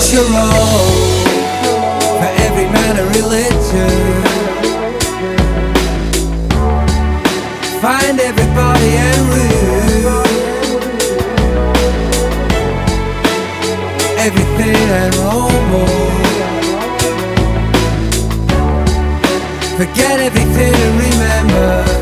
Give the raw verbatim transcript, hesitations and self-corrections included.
Teach your role for every man a religion. Find everybody and root everything and normal. Forget everything and remember